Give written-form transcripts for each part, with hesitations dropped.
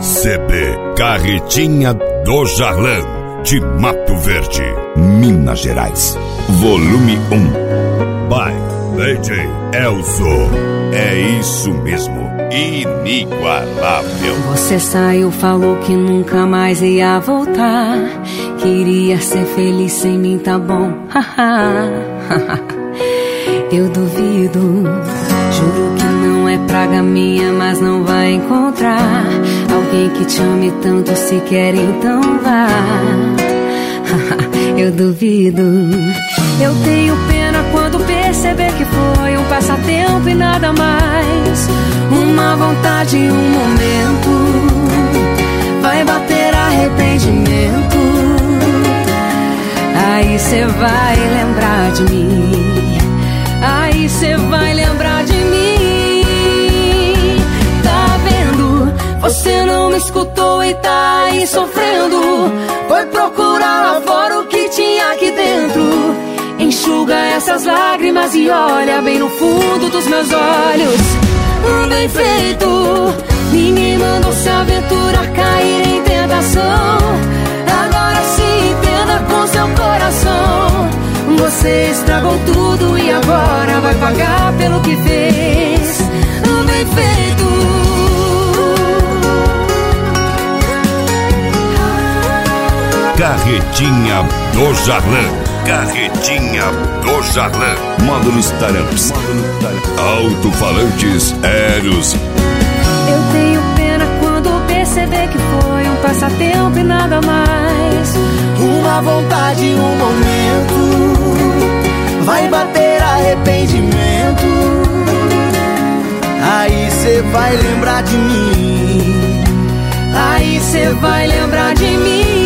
CB Carretinha do Jarlão, de Mato Verde, Minas Gerais. Volume 1. By DJ Elzo. É isso mesmo, inigualável. Você saiu, falou que nunca mais ia voltar. Queria ser feliz sem mim, tá bom? Eu duvido. Juro que não é praga minha, mas não vai encontrar alguém que te ame tanto. Se quer, então vá. Eu duvido. Eu tenho pena quando perceber que foi um passatempo e nada mais. Uma vontade em um momento, vai bater arrependimento. Aí cê vai lembrar de mim. Aí cê vai lembrar de mim. Tá vendo? Você não me escutou e tá aí sofrendo. Foi procurar lá fora o que tinha aqui dentro. Enxuga essas lágrimas e olha bem no fundo dos meus olhos. Bem feito. Ninguém mandou se aventurar, cair em tentação. Agora se entenda com seu coração. Você estragou tudo e agora vai pagar pelo que fez. Bem feito. Carretinha do Jarlão. Carretinha do Jarlão. Módulos Taramps. Alto-falantes Eros. Eu tenho pena quando perceber que foi um passatempo e nada mais. Uma vontade, um momento, vai bater arrependimento. Aí cê vai lembrar de mim. Aí cê vai lembrar de mim.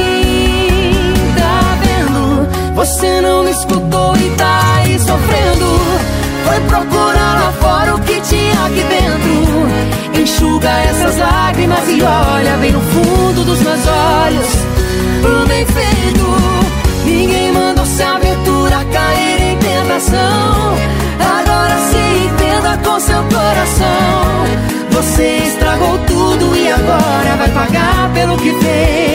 Você não me escutou e tá aí sofrendo. Foi procurar lá fora o que tinha aqui dentro. Enxuga essas lágrimas e olha bem no fundo dos meus olhos. Bem feito. Ninguém mandou se aventurar, cair em tentação. Agora se entenda com seu coração. Você estragou tudo e agora vai pagar pelo que fez.